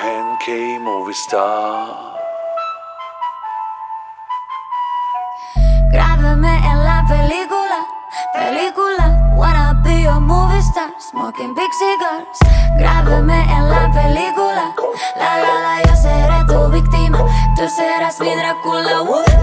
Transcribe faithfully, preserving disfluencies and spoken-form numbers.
N K Movie Star. Grábame en la película, película. Wanna be a movie star, smoking big cigars. Grábame en la película, la la la, yo seré tu víctima, tú serás mi Drácula. uh.